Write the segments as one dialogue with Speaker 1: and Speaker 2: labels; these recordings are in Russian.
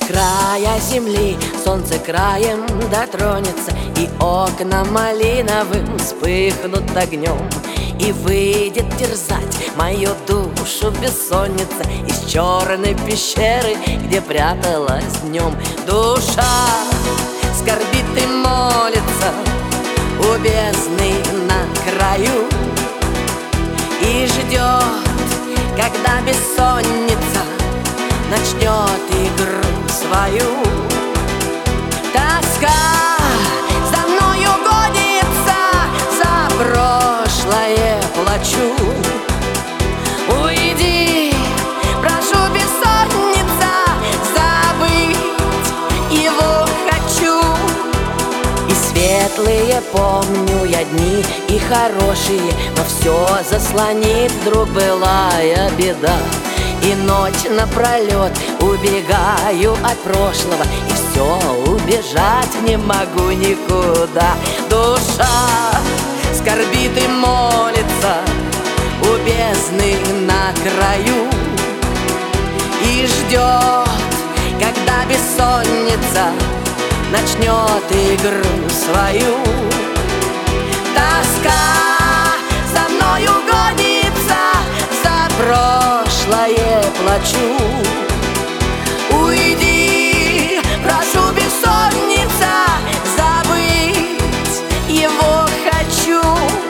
Speaker 1: края земли солнце краем дотронется, и окна малиновым вспыхнут огнем, и выйдет терзать мою душу бессонница из черной пещеры, где пряталась днем. Душа скорбит и молится у бездны на краю и ждет, когда бессонница начнет игру свою. Тоска за мною гонится, за прошлое плачу. Уйди, прошу, бессонница, забыть его хочу. И светлые помню я дни, и хорошие, но все заслонит вдруг былая беда. И ночь напролет убегаю от прошлого, и все, убежать не могу никуда. Душа скорбит и молится у бездны на краю и ждет, когда бессонница начнет игру свою. Тоска за мною гонится, за прошлое плачу. Уйди, прошу, бессонница, забыть его хочу.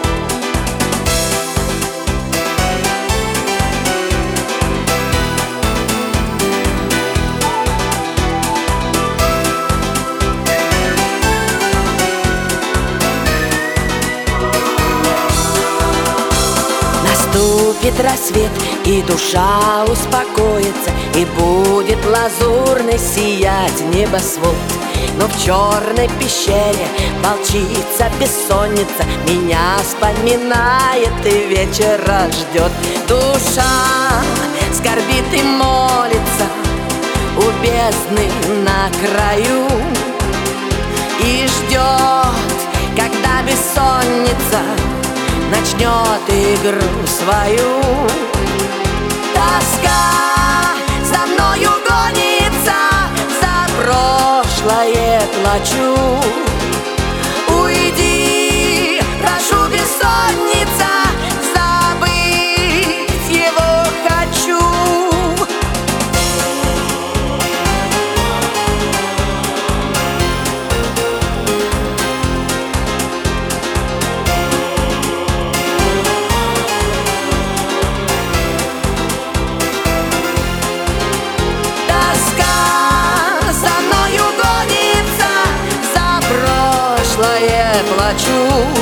Speaker 1: Наступит рассвет, и душа успокоится, и будет лазурный сиять небосвод. Но в черной пещере волчица бессонница меня вспоминает и вечера ждет. Душа скорбит и молится у бездны на краю и ждет, когда бессонница начнет игру свою. Тоска за мною гонится, за прошлое плачу. Уйди, прошу, бессонница, забыть его хочу. Плачу.